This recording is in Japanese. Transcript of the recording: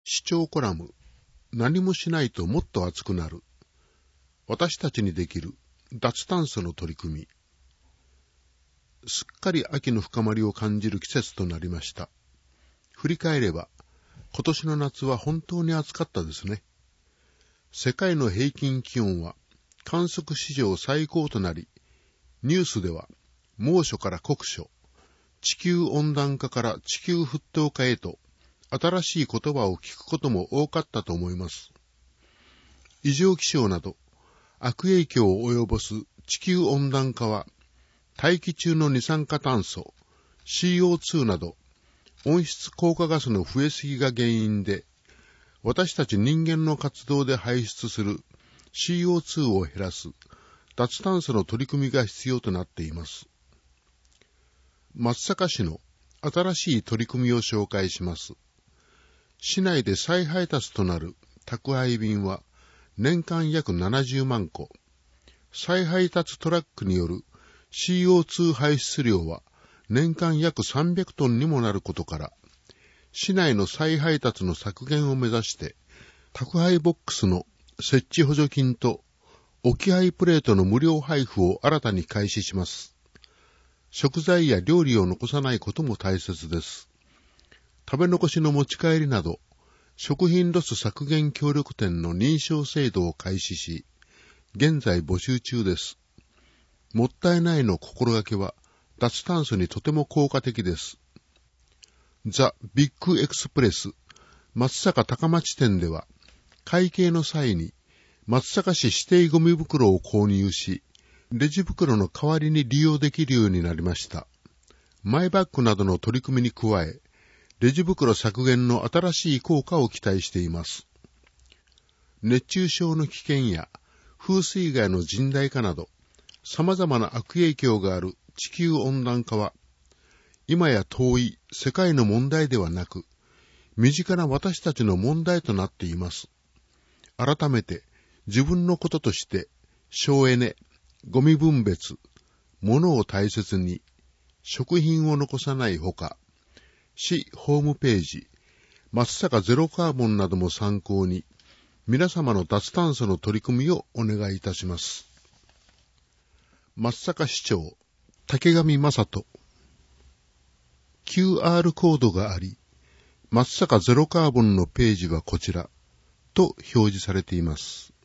視聴コラム、何もしないともっと熱くなる。私たちにできる脱炭素の取り組み。すっかり秋の深まりを感じる季節となりました。振り返れば、今年の夏は本当に暑かったですね。世界の平均気温は観測史上最高となり、ニュースでは猛暑から酷暑、地球温暖化から地球沸騰化へと、新しい言葉を聞くことも多かったと思います。異常気象など悪影響を及ぼす地球温暖化は、大気中の二酸化炭素 CO2 など温室効果ガスの増えすぎが原因で、私たち人間の活動で排出する CO2 を減らす脱炭素の取り組みが必要となっています。松阪市の新しい取り組みを紹介します。市内で再配達となる宅配便は年間約70万個。再配達トラックによる CO2 排出量は年間約300トンにもなることから、市内の再配達の削減を目指して、宅配ボックスの設置補助金と置き配プレートの無料配布を新たに開始します。食材や料理を残さないことも大切です。食べ残しの持ち帰りなど、食品ロス削減協力店の認証制度を開始し、現在募集中です。もったいないの心がけは、脱炭素にとても効果的です。ザ・ビッグエクスプレス松阪高町店では、会計の際に松阪市指定ゴミ袋を購入し、レジ袋の代わりに利用できるようになりました。マイバッグなどの取り組みに加え、レジ袋削減の新しい効果を期待しています。熱中症の危険や風水害の甚大化など、様々な悪影響がある地球温暖化は、今や遠い世界の問題ではなく、身近な私たちの問題となっています。改めて自分のこととして、省エネ、ゴミ分別、物を大切に、食品を残さないほか、市ホームページ、松阪ゼロカーボンなども参考に、皆様の脱炭素の取り組みをお願いいたします。松阪市長、竹上正人。QR コードがあり、松阪ゼロカーボンのページはこちら、と表示されています。